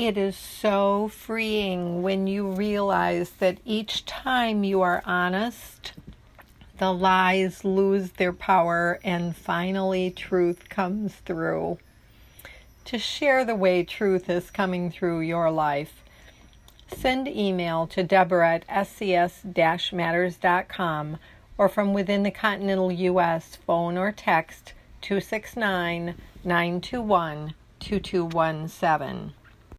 It is so freeing when you realize that each time you are honest, the lies lose their power and finally truth comes through. To share the way truth is coming through your life, send email to Deborah@scs-matters.com or from within the continental U.S. phone or text 269-921-2217.